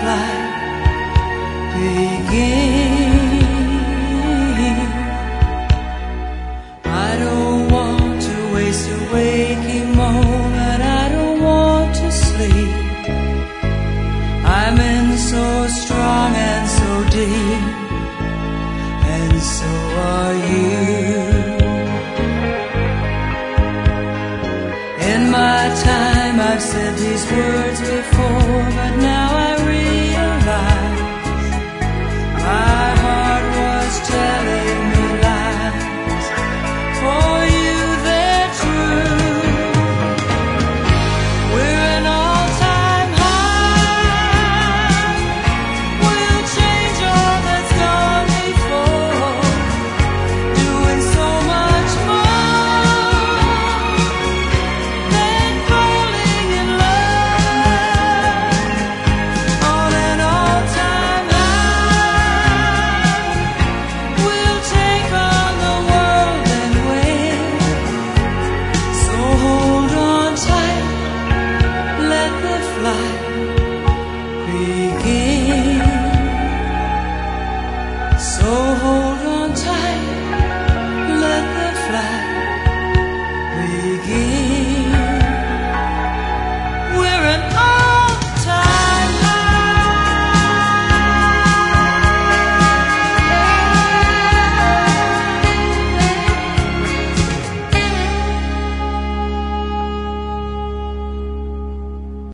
flight begin. I don't want to waste a waking moment. I don't want to sleep. I'm in so strong and so deep, and so are you. In my time I've said these words before, but now I realize my heart was telling me lies. For you they're true. We're an all-time high. We'll change all that's gone before, doing so much more than falling in love. On an all-time high, we'll take on the world and win. So hold on tight, let the flight